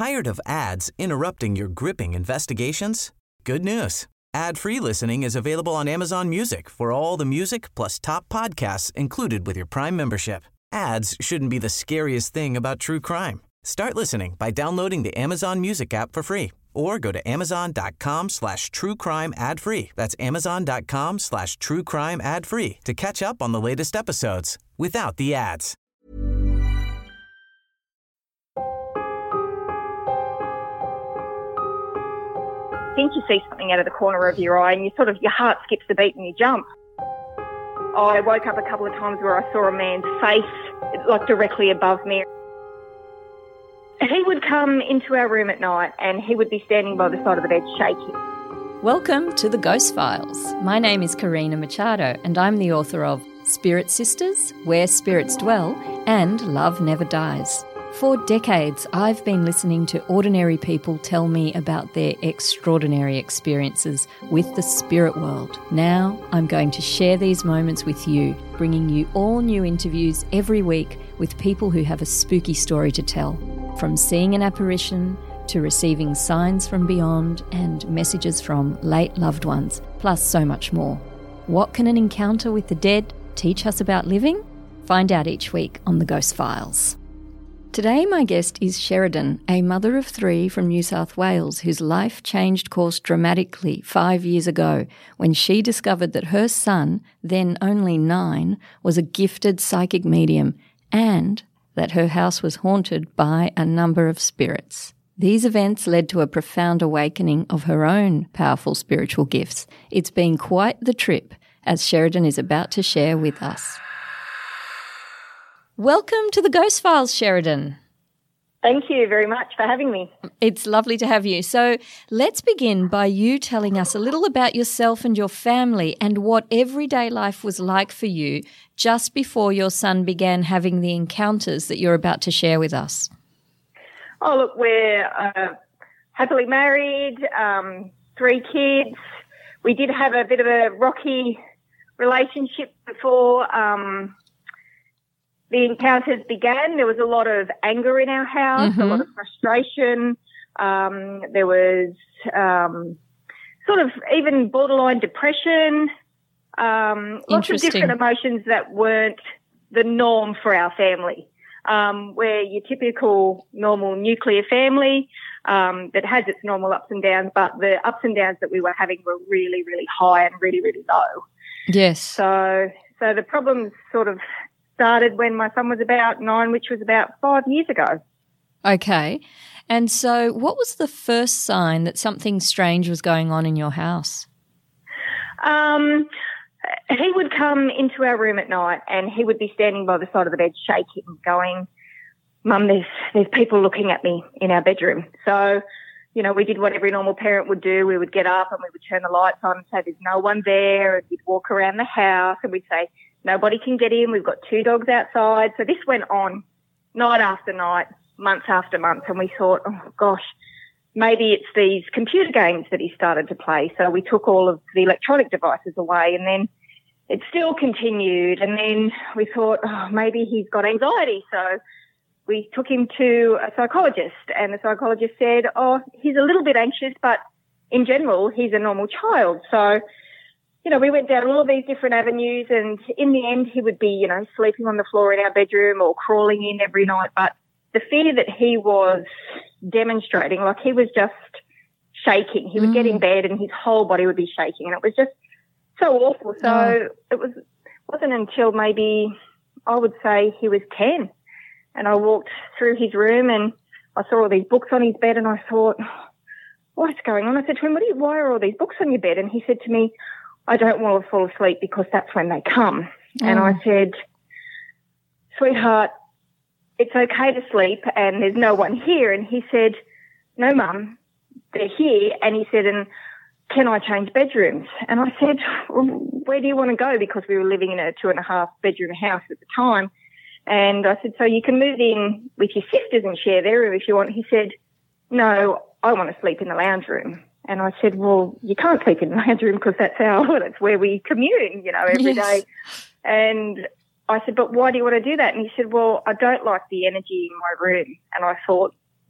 Tired of ads interrupting your gripping investigations? Good news. Ad-free listening is available on Amazon Music for all the music plus top podcasts included with your Prime membership. Ads shouldn't be the scariest thing about true crime. Start listening by downloading the Amazon Music app for free or go to amazon.com/truecrime ad-free. That's amazon.com/truecrime ad-free to catch up on the latest episodes without the ads. I think you see something out of the corner of your eye and your heart skips a beat and you jump. I woke up a couple of times where I saw a man's face, like directly above me. He would come into our room at night and he would be standing by the side of the bed shaking. Welcome to the Ghost Files. My name is Karina Machado and I'm the author of Spirit Sisters, Where Spirits Dwell and Love Never Dies. For decades, I've been listening to ordinary people tell me about their extraordinary experiences with the spirit world. Now, I'm going to share these moments with you, bringing you all new interviews every week with people who have a spooky story to tell. From seeing an apparition to receiving signs from beyond and messages from late loved ones, plus so much more. What can an encounter with the dead teach us about living? Find out each week on The Ghost Files. Today my guest is Sheridan, a mother of 3 from New South Wales whose life changed course dramatically 5 years ago when she discovered that her son, then only 9, was a gifted psychic medium and that her house was haunted by a number of spirits. These events led to a profound awakening of her own powerful spiritual gifts. It's been quite the trip, as Sheridan is about to share with us. Welcome to the Ghost Files, Sheridan. Thank you very much for having me. It's lovely to have you. So let's begin by you telling us a little about yourself and your family and what everyday life was like for you just before your son began having the encounters that you're about to share with us. Oh, look, we're happily married, 3 kids. We did have a bit of a rocky relationship before the encounters began. There was a lot of anger in our house, a lot of frustration. There was sort of even borderline depression, lots of different emotions that weren't the norm for our family. We're your typical normal nuclear family that has its normal ups and downs, but the ups and downs that we were having were really, really high and really, really low. Yes. So the problems sort of started when my son was about 9, which was about 5 years ago. Okay. And so what was the first sign that something strange was going on in your house? He would come into our room at night and he would be standing by the side of the bed shaking, going, "Mum, there's people looking at me in our bedroom." So, we did what every normal parent would do. We would get up and we would turn the lights on and say, "There's no one there." And we'd walk around the house and we'd say, "Nobody can get in. We've got 2 dogs outside." So this went on night after night, months after months, and we thought, oh, gosh, maybe it's these computer games that he started to play. So we took all of the electronic devices away, and then it still continued. And then we thought, oh, maybe he's got anxiety. So we took him to a psychologist, and the psychologist said, oh, he's a little bit anxious, but in general, he's a normal child. So we went down all of these different avenues, and in the end, he would be, sleeping on the floor in our bedroom or crawling in every night. But the fear that he was demonstrating, like he was just shaking. He would get in bed and his whole body would be shaking, and it was just so awful. So it wasn't until maybe I would say he was 10, and I walked through his room and I saw all these books on his bed, and I thought, what's going on? I said to him, why are all these books on your bed? And he said to me, "I don't want to fall asleep because that's when they come." And I said, "Sweetheart, it's okay to sleep and there's no one here." And he said, "No, Mum, they're here." And he said, "And can I change bedrooms?" And I said, "Well, where do you want to go?" Because we were living in a 2.5 bedroom house at the time. And I said, "So you can move in with your sisters and share their room if you want." He said, "No, I want to sleep in the lounge room." And I said, "Well, you can't sleep in the lounge room because that's where we commune, every day." And I said, "But why do you want to do that?" And he said, "Well, I don't like the energy in my room." And I thought,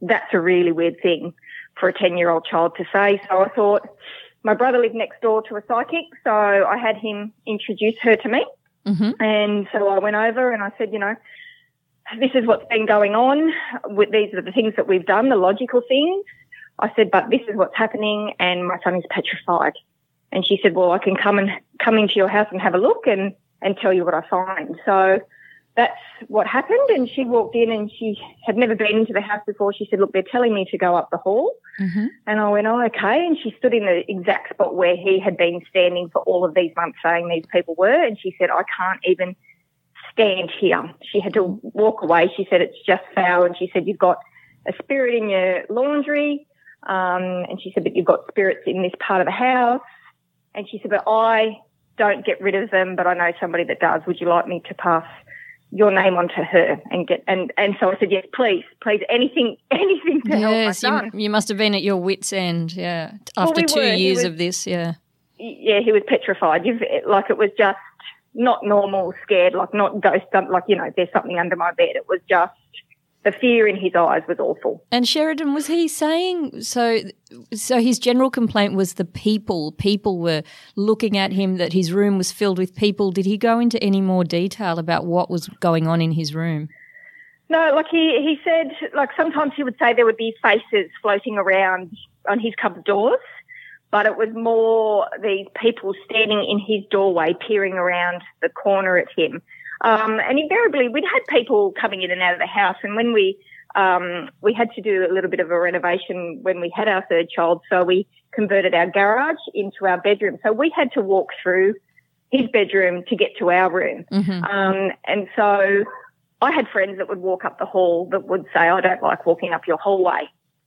that's a really weird thing for a 10-year-old child to say. So I thought, my brother lived next door to a psychic, so I had him introduce her to me. Mm-hmm. And so I went over and I said, this is what's been going on. These are the things that we've done, the logical things. I said, but this is what's happening and my son is petrified. And she said, well, I can come into your house and have a look and tell you what I find. So that's what happened. And she walked in and she had never been into the house before. She said, look, they're telling me to go up the hall. Mm-hmm. And I went, oh, okay. And she stood in the exact spot where he had been standing for all of these months saying these people were. And she said, I can't even stand here. She had to walk away. She said, it's just foul. And she said, you've got a spirit in your laundry. And she said, but you've got spirits in this part of the house. And she said, but I don't get rid of them, but I know somebody that does. Would you like me to pass your name on to her and get, and so I said, yes, please, anything to help my son. You must have been at your wit's end, yeah, after 2 years of this, yeah. Yeah, he was petrified. It was just not normal, scared, like not ghost, like, there's something under my bed. It was just, the fear in his eyes was awful. And Sheridan, was he saying, so his general complaint was the people were looking at him, that his room was filled with people. Did he go into any more detail about what was going on in his room? No, like he said, like sometimes he would say there would be faces floating around on his cupboard doors, but it was more these people standing in his doorway peering around the corner at him. And invariably, we'd had people coming in and out of the house. And when we had to do a little bit of a renovation when we had our third child, so we converted our garage into our bedroom. So we had to walk through his bedroom to get to our room. Mm-hmm. And so I had friends that would walk up the hall that would say, I don't like walking up your hallway.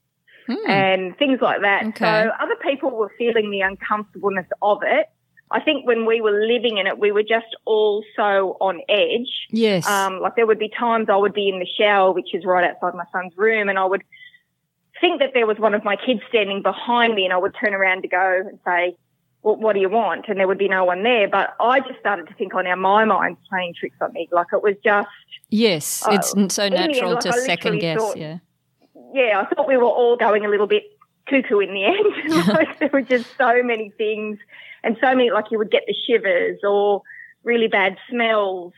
And things like that. Okay. So other people were feeling the uncomfortableness of it. I think when we were living in it, we were just all so on edge. Yes. Like there would be times I would be in the shower, which is right outside my son's room, and I would think that there was one of my kids standing behind me, and I would turn around to go and say, well, what do you want? And there would be no one there. But I just started to think, oh, now my mind's playing tricks on me. Like it was just... Yes, it's so natural end, to second guess, yeah. Yeah, I thought we were all going a little bit cuckoo in the end. Like there were just so many things. And so many, like you would get the shivers or really bad smells.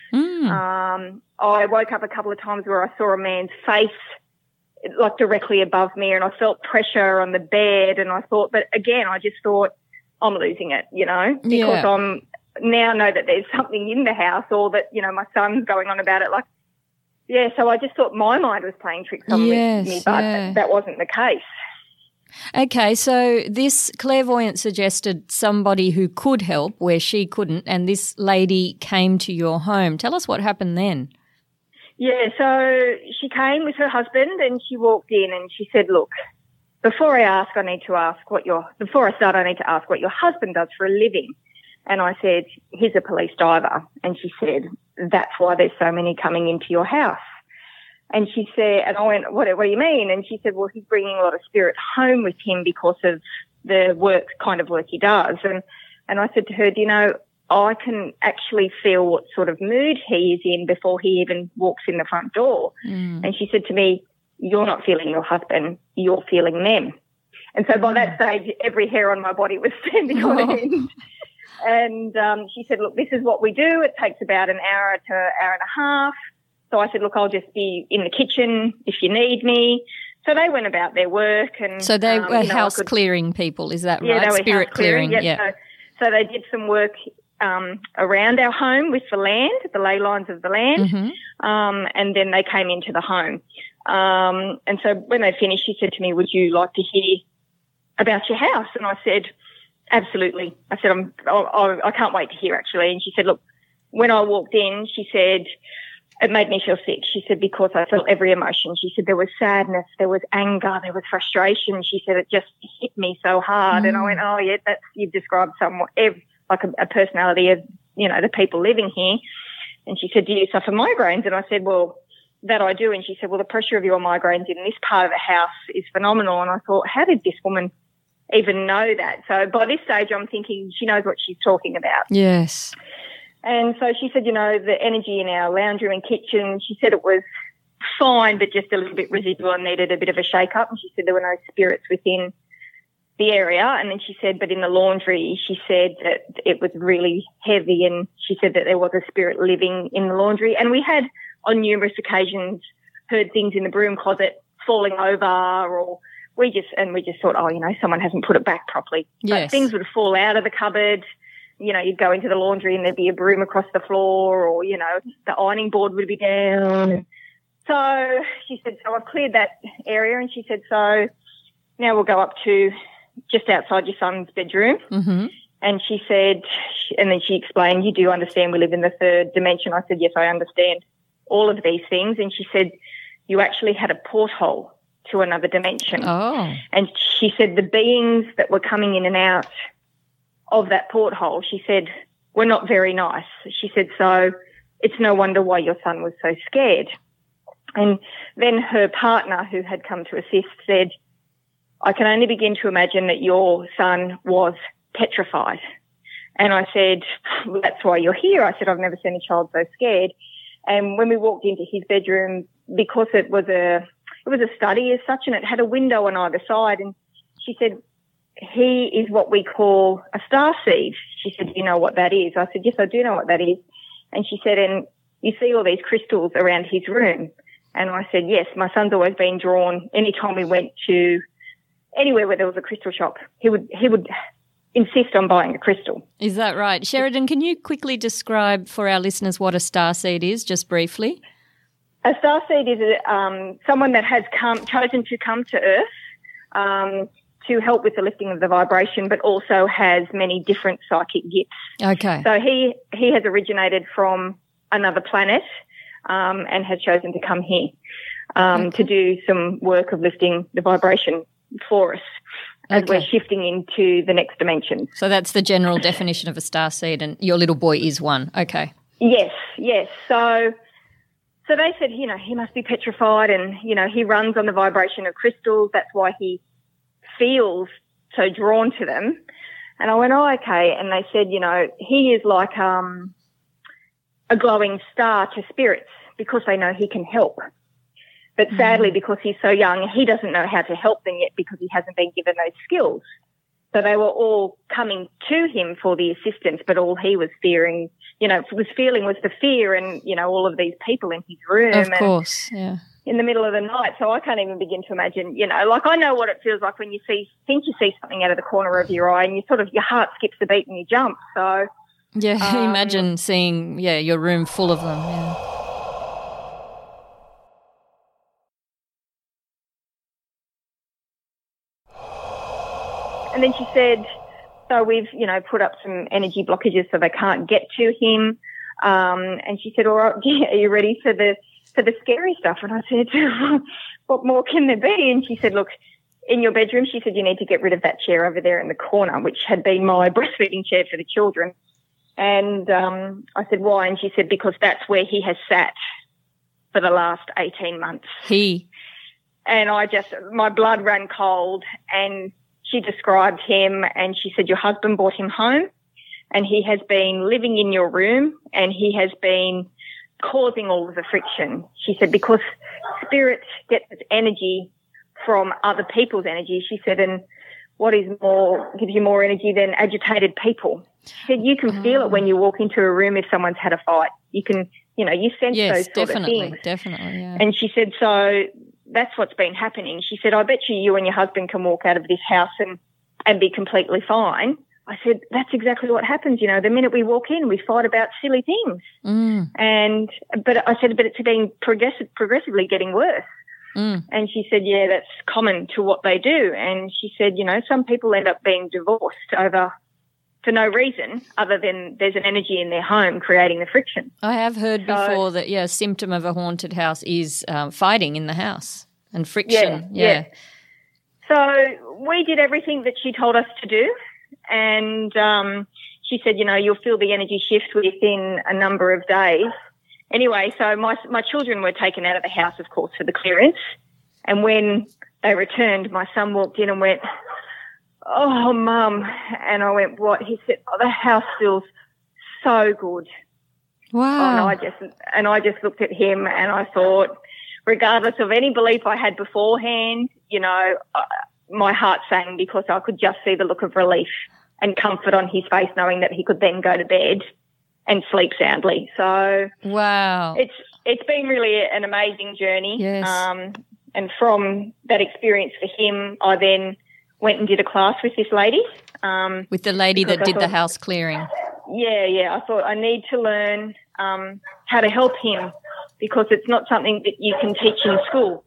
I woke up a couple of times where I saw a man's face like directly above me, and I felt pressure on the bed, and I thought, but again, I just thought, I'm losing it, because I'm now know that there's something in the house, or that, my son's going on about it. Like, yeah, so I just thought my mind was playing tricks on me, but that wasn't the case. Okay, so this clairvoyant suggested somebody who could help where she couldn't, and this lady came to your home. Tell us what happened then. Yeah, so she came with her husband and she walked in and she said, look, before I start, I need to ask what your husband does for a living. And I said, he's a police diver. And she said, that's why there's so many coming into your house. And she said, and I went, what do you mean? And she said, well, he's bringing a lot of spirit home with him because of the kind of work he does. And I said to her, do you know, I can actually feel what sort of mood he is in before he even walks in the front door. And she said to me, you're not feeling your husband, you're feeling them. And so by that stage, every hair on my body was standing on end. And she said, look, this is what we do. It takes about an hour to hour and a half. So I said, look, I'll just be in the kitchen if you need me. So they went about their work. And so they were house clearing people, is that right? Yeah, they were spirit clearing. Yeah. So they did some work around our home with the land, the ley lines of the land, and then they came into the home. And so when they finished, she said to me, would you like to hear about your house? And I said, absolutely. I said, I can't wait to hear, actually. And she said, look, when I walked in, she said, it made me feel sick. She said, because I felt every emotion. She said, there was sadness, there was anger, there was frustration. She said, it just hit me so hard. And I went, oh, yeah, you've described somewhat like a personality of, the people living here. And she said, do you suffer migraines? And I said, well, that I do. And she said, well, the pressure of your migraines in this part of the house is phenomenal. And I thought, how did this woman even know that? So by this stage, I'm thinking she knows what she's talking about. Yes. And so she said, the energy in our lounge room and kitchen, she said it was fine, but just a little bit residual and needed a bit of a shake-up. And she said there were no spirits within the area. And then she said, but in the laundry, she said that it was really heavy, and she said that there was a spirit living in the laundry. And we had on numerous occasions heard things in the broom closet falling over, or we just thought, oh, you know, someone hasn't put it back properly. Yes. But things would fall out of the cupboard. You know, you'd go into the laundry and there'd be a broom across the floor, or, you know, the ironing board would be down. So she said, so I've cleared that area. And she said, so now we'll go up to just outside your son's bedroom. Mm-hmm. And she said, and then she explained, you do understand we live in the third dimension. I said, yes, I understand all of these things. And she said, you actually had a porthole to another dimension. Oh. And she said the beings that were coming in and out of that porthole, she said, were not very nice. She said, so it's no wonder why your son was so scared. And then her partner, who had come to assist, said, I can only begin to imagine that your son was petrified. And I said, well, that's why you're here. I said, I've never seen a child so scared. And when we walked into his bedroom, because it was a study as such, and it had a window on either side, and she said, he is what we call a starseed. She said, do you know what that is? I said, yes, I do know what that is. And she said, and you see all these crystals around his room? And I said, yes, my son's always been drawn. Anytime we went to anywhere where there was a crystal shop, he would insist on buying a crystal. Is that right? Sheridan, can you quickly describe for our listeners what a starseed is, just briefly? A starseed is someone that has chosen to come to Earth to help with the lifting of the vibration, but also has many different psychic gifts. Okay. So he has originated from another planet and has chosen to come here to do some work of lifting the vibration for us as we're shifting into the next dimension. So that's the general definition of a starseed, and your little boy is one. Okay. Yes. So they said, you know, he must be petrified, and, you know, he runs on the vibration of crystals. That's why he feels so drawn to them. And I went, oh, okay. And they said, you know, he is like a glowing star to spirits because they know he can help. But sadly, because he's so young, he doesn't know how to help them yet because he hasn't been given those skills. So they were all coming to him for the assistance, but all he was feeling was the fear and, you know, all of these people in his room. Of course, yeah. In the middle of the night. So I can't even begin to imagine, you know, like I know what it feels like when you think you see something out of the corner of your eye and your heart skips a beat and you jump. So yeah, imagine seeing, your room full of them, yeah. And then she said, so we've, you know, put up some energy blockages so they can't get to him. And she said, all right, are you ready for the scary stuff? And I said, what more can there be? And she said, look, in your bedroom, she said, you need to get rid of that chair over there in the corner, which had been my breastfeeding chair for the children. And I said, why? And she said, because that's where he has sat for the last 18 months. And my blood ran cold, and she described him, and she said, your husband brought him home and he has been living in your room and he has been causing all of the friction. She said, because spirit gets its energy from other people's energy. She said, and what gives you more energy than agitated people? She said, you can feel it when you walk into a room if someone's had a fight. You can, you know, you sense those sort of things. Definitely, yeah. And she said, so that's what's been happening. She said, I bet you and your husband can walk out of this house and be completely fine. I said, that's exactly what happens. You know, the minute we walk in, we fight about silly things. But I said, but it's been progressively getting worse. And she said, yeah, that's common to what they do. And she said, you know, some people end up being divorced for no reason other than there's an energy in their home creating the friction. I have heard before that, a symptom of a haunted house is fighting in the house and friction. Yeah. So we did everything that she told us to do. And she said, you know, you'll feel the energy shift within a number of days. Anyway, so my children were taken out of the house, of course, for the clearance. And when they returned, my son walked in and went, oh, Mum. And I went, what? He said, oh, the house feels so good. Wow. And I just looked at him and I thought, regardless of any belief I had beforehand, my heart sang because I could just see the look of relief and comfort on his face, knowing that he could then go to bed and sleep soundly. So wow, it's been really an amazing journey. Yes. And from that experience for him, I then went and did a class with this lady. With the lady that did the house clearing. Yeah. I thought I need to learn how to help him because it's not something that you can teach in school.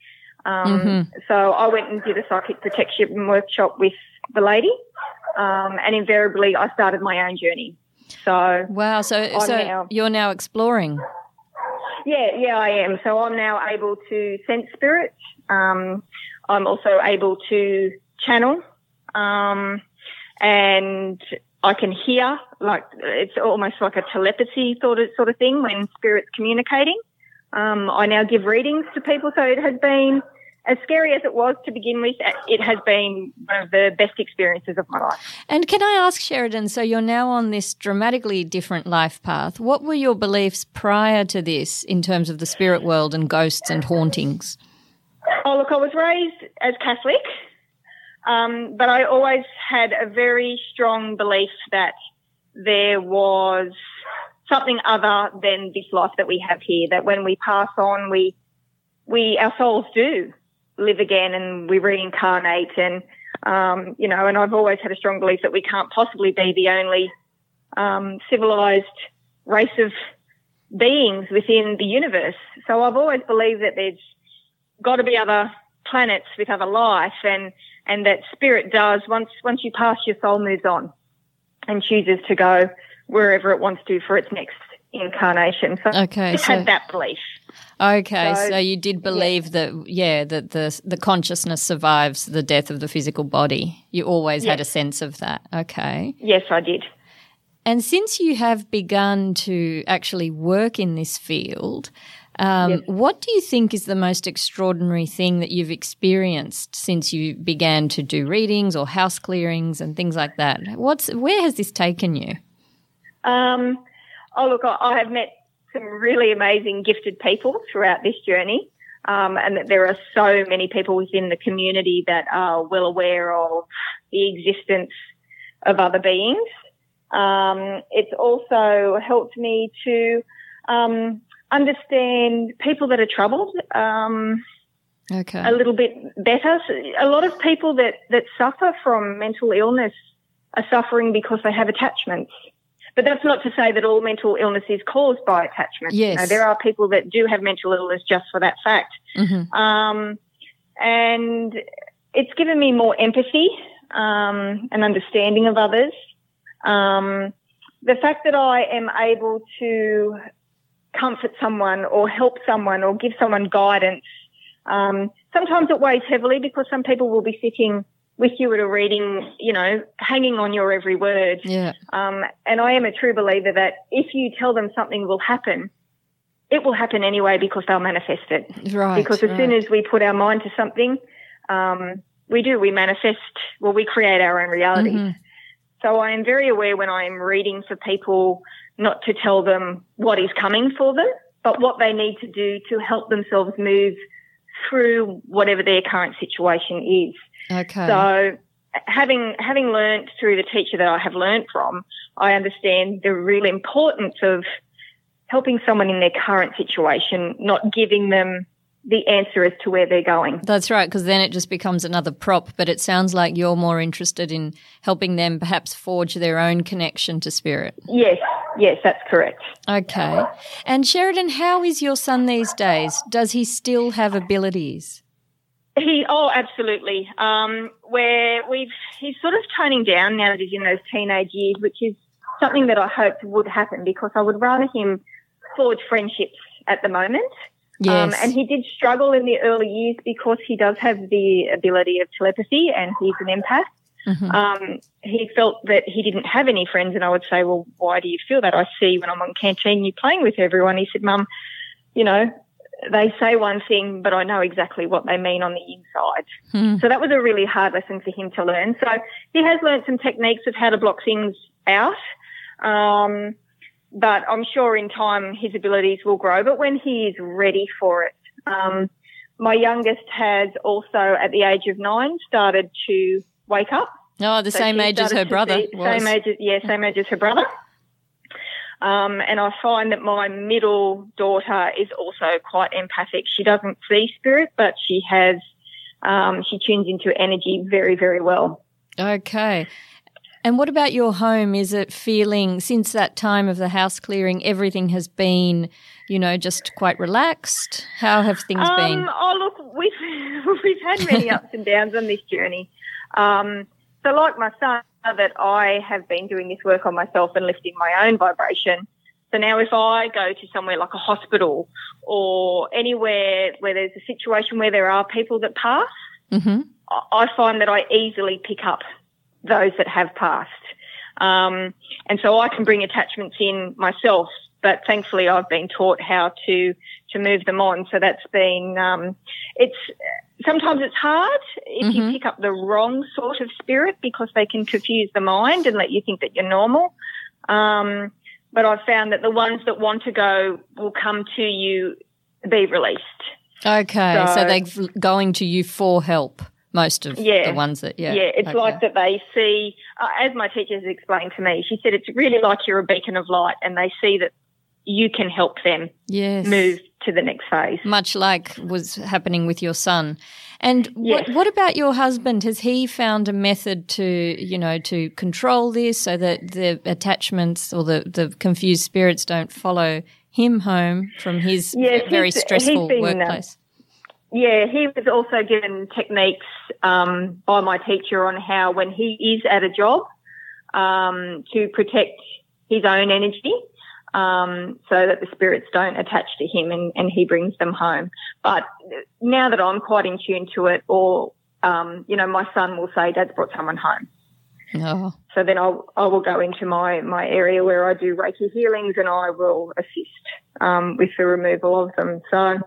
So I went and did a psychic protection workshop with the lady, and invariably I started my own journey. So wow, so you're now exploring. Yeah, I am. So I'm now able to sense spirits. I'm also able to channel, and I can hear, like it's almost like a telepathy sort of thing when spirit's communicating. I now give readings to people, so it has been, as scary as it was to begin with, it has been one of the best experiences of my life. And can I ask, Sheridan, so you're now on this dramatically different life path. What were your beliefs prior to this in terms of the spirit world and ghosts and hauntings? Oh, look, I was raised as Catholic, but I always had a very strong belief that there was something other than this life that we have here, that when we pass on, our souls do live again and we reincarnate and I've always had a strong belief that we can't possibly be the only civilized race of beings within the universe. So I've always believed that there's got to be other planets with other life and that spirit does, once you pass, your soul moves on and chooses to go wherever it wants to for its next incarnation. So I just had that belief. Okay, so you did believe that the consciousness survives the death of the physical body. You always had a sense of that. Okay. Yes, I did. And since you have begun to actually work in this field, what do you think is the most extraordinary thing that you've experienced since you began to do readings or house clearings and things like that? Where has this taken you? Look, I have met some really amazing, gifted people throughout this journey, and that there are so many people within the community that are well aware of the existence of other beings. It's also helped me to understand people that are troubled a little bit better. So a lot of people that suffer from mental illness are suffering because they have attachments. But that's not to say that all mental illness is caused by attachment. Yes. There are people that do have mental illness just for that fact. Mm-hmm. And it's given me more empathy and understanding of others. The fact that I am able to comfort someone or help someone or give someone guidance, sometimes it weighs heavily because some people will be sitting with you at a reading, hanging on your every word. Yeah. And I am a true believer that if you tell them something will happen, it will happen anyway because they'll manifest it. Right. Because as soon as we put our mind to something, we manifest, we create our own reality. Mm-hmm. So I am very aware when I am reading for people not to tell them what is coming for them, but what they need to do to help themselves move through whatever their current situation is. Okay. So having learnt through the teacher that I have learnt from, I understand the real importance of helping someone in their current situation, not giving them the answer as to where they're going. That's right, because then it just becomes another prop, but it sounds like you're more interested in helping them perhaps forge their own connection to spirit. Yes, that's correct. Okay. And Sheridan, how is your son these days? Does he still have abilities? Absolutely. He's sort of toning down now that he's in those teenage years, which is something that I hoped would happen because I would rather him forge friendships at the moment. Yes. And he did struggle in the early years because he does have the ability of telepathy and he's an empath. Mm-hmm. He felt that he didn't have any friends, and I would say, well, why do you feel that? I see when I'm on Canteen you playing with everyone. He said, Mum, they say one thing, but I know exactly what they mean on the inside. Mm. So that was a really hard lesson for him to learn. So he has learned some techniques of how to block things out. But I'm sure in time his abilities will grow. But when he is ready for it, My youngest has also, at the age of 9, started to wake up. Oh, the same age as her brother was. Same age as her brother. And I find that my middle daughter is also quite empathic. She doesn't see spirit, but she tunes into energy very, very well. Okay. And what about your home? Is it feeling, since that time of the house clearing, everything has been, just quite relaxed? How have things been? Oh, look, we've had many ups and downs on this journey. So like my son, that I have been doing this work on myself and lifting my own vibration. So now if I go to somewhere like a hospital or anywhere where there's a situation where there are people that pass, I find that I easily pick up those that have passed. And so I can bring attachments in myself, but thankfully I've been taught how to move them on. So that's been, sometimes it's hard if you pick up the wrong sort of spirit, because they can confuse the mind and let you think that you're normal. But I've found that the ones that want to go will come to you, be released. Okay, so they're going to you for help, most of the ones that, it's like that they see, as my teacher has explained to me, she said it's really like you're a beacon of light and they see that you can help them move to the next phase. Much like was happening with your son. And what about your husband? Has he found a method to control this so that the attachments or the confused spirits don't follow him home from his very stressful workplace? He was also given techniques by my teacher on how, when he is at a job, to protect his own energy, so that the spirits don't attach to him and he brings them home. But now that I'm quite in tune to it, or, my son will say, Dad's brought someone home. Oh. So then I will go into my area where I do Reiki healings and I will assist with the removal of them. So,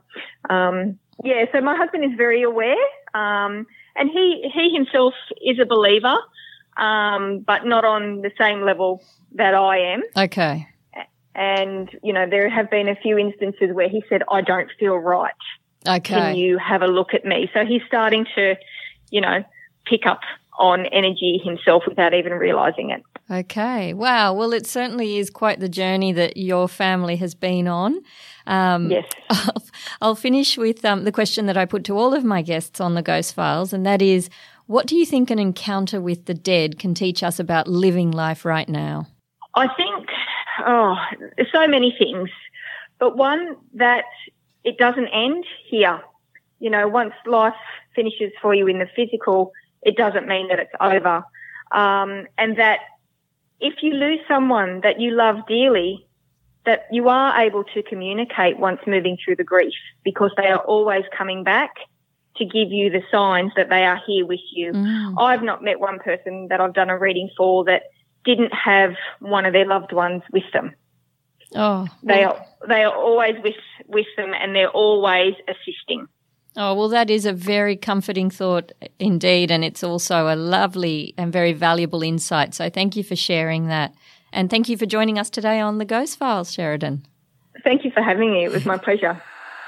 so my husband is very aware, and he himself is a believer, but not on the same level that I am. Okay. And, there have been a few instances where he said, I don't feel right. Okay. Can you have a look at me? So he's starting to, pick up on energy himself without even realising it. Okay. Wow. Well, it certainly is quite the journey that your family has been on. Yes. I'll finish with the question that I put to all of my guests on the Ghost Files, and that is, what do you think an encounter with the dead can teach us about living life right now? I think, so many things, but one, that it doesn't end here. Once life finishes for you in the physical, it doesn't mean that it's over. And that if you lose someone that you love dearly, that you are able to communicate once moving through the grief, because they are always coming back to give you the signs that they are here with you. I've not met one person that I've done a reading for that didn't have one of their loved ones with them. Oh, they are always with them, and they're always assisting. Oh, well, that is a very comforting thought indeed, and it's also a lovely and very valuable insight. So thank you for sharing that. And thank you for joining us today on The Ghost Files, Sheridan. Thank you for having me. It was my pleasure.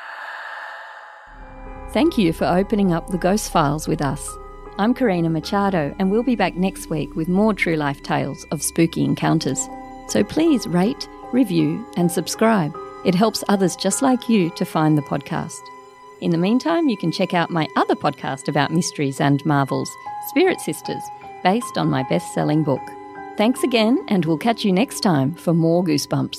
Thank you for opening up The Ghost Files with us. I'm Karina Machado, and we'll be back next week with more true life tales of spooky encounters. So please rate, review, and subscribe. It helps others just like you to find the podcast. In the meantime, you can check out my other podcast about mysteries and marvels, Spirit Sisters, based on my best-selling book. Thanks again, and we'll catch you next time for more Goosebumps.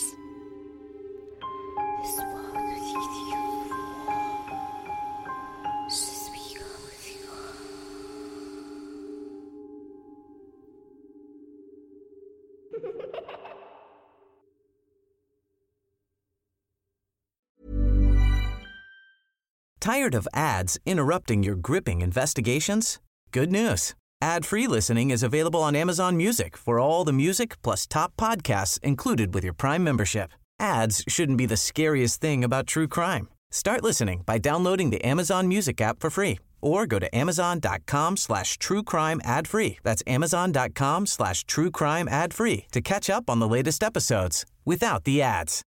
Tired of ads interrupting your gripping investigations? Good news. Ad-free listening is available on Amazon Music for all the music plus top podcasts included with your Prime membership. Ads shouldn't be the scariest thing about true crime. Start listening by downloading the Amazon Music app for free or go to amazon.com/truecrime ad-free. That's amazon.com/truecrime ad-free to catch up on the latest episodes without the ads.